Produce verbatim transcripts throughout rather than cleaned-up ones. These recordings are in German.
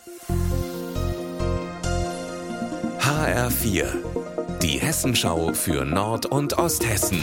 H R vier, die Hessenschau für Nord- und Osthessen.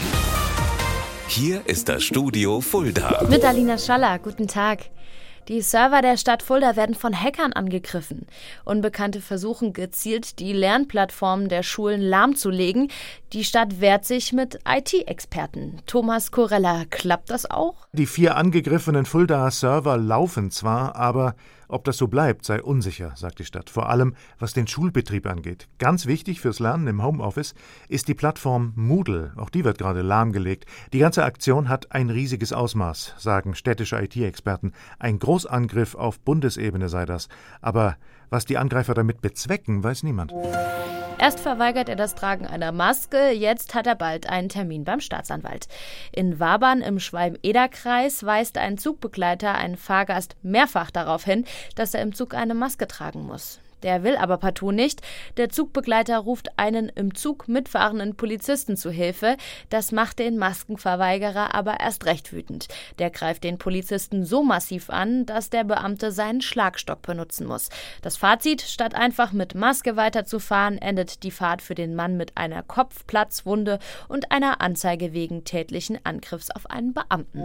Hier ist das Studio Fulda. Mit Alina Schaller, guten Tag. Die Server der Stadt Fulda werden von Hackern angegriffen. Unbekannte versuchen gezielt, die Lernplattformen der Schulen lahmzulegen. Die Stadt wehrt sich mit I T-Experten. Thomas Korella, klappt das auch? Die vier angegriffenen Fuldaer Server laufen zwar, aber ob das so bleibt, sei unsicher, sagt die Stadt. Vor allem, was den Schulbetrieb angeht. Ganz wichtig fürs Lernen im Homeoffice ist die Plattform Moodle. Auch die wird gerade lahmgelegt. Die ganze Aktion hat ein riesiges Ausmaß, sagen städtische I T-Experten. Ein Großangriff auf Bundesebene sei das. Aber was die Angreifer damit bezwecken, weiß niemand. Erst verweigert er das Tragen einer Maske, jetzt hat er bald einen Termin beim Staatsanwalt. In Wabern im Schwalm-Eder-Kreis weist ein Zugbegleiter einen Fahrgast mehrfach darauf hin, dass er im Zug eine Maske tragen muss. Der will aber partout nicht. Der Zugbegleiter ruft einen im Zug mitfahrenden Polizisten zu Hilfe. Das macht den Maskenverweigerer aber erst recht wütend. Der greift den Polizisten so massiv an, dass der Beamte seinen Schlagstock benutzen muss. Das Fazit: Statt einfach mit Maske weiterzufahren, endet die Fahrt für den Mann mit einer Kopfplatzwunde und einer Anzeige wegen tätlichen Angriffs auf einen Beamten.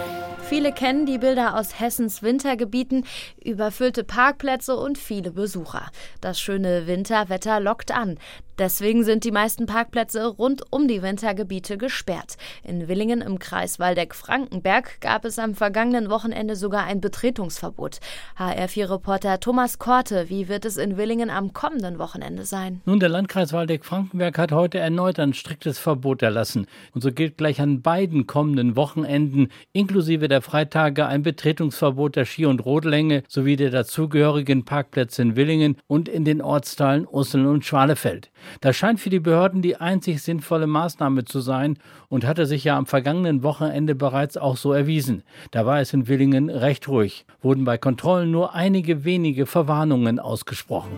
Viele kennen die Bilder aus Hessens Wintergebieten, überfüllte Parkplätze und viele Besucher. Das schöne Winterwetter lockt an. Deswegen sind die meisten Parkplätze rund um die Wintergebiete gesperrt. In Villingen im Kreis Waldeck-Frankenberg gab es am vergangenen Wochenende sogar ein Betretungsverbot. H R vier Reporter Thomas Korte, wie wird es in Villingen am kommenden Wochenende sein? Nun, der Landkreis Waldeck-Frankenberg hat heute erneut ein striktes Verbot erlassen. Und so gilt gleich an beiden kommenden Wochenenden, inklusive der Freitage, ein Betretungsverbot der Ski- und Rodelänge sowie der dazugehörigen Parkplätze in Villingen und in den Ortsteilen Usseln und Schwalefeld. Das scheint für die Behörden die einzig sinnvolle Maßnahme zu sein und hatte sich ja am vergangenen Wochenende bereits auch so erwiesen. Da war es in Villingen recht ruhig, wurden bei Kontrollen nur einige wenige Verwarnungen ausgesprochen.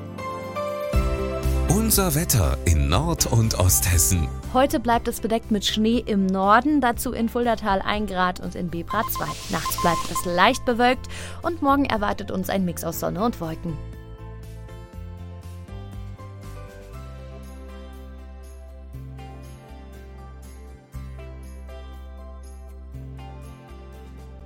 Unser Wetter in Nord- und Osthessen. Heute bleibt es bedeckt mit Schnee im Norden, dazu in Fuldatal ein Grad und in Bebra zwei. Nachts bleibt es leicht bewölkt und morgen erwartet uns ein Mix aus Sonne und Wolken.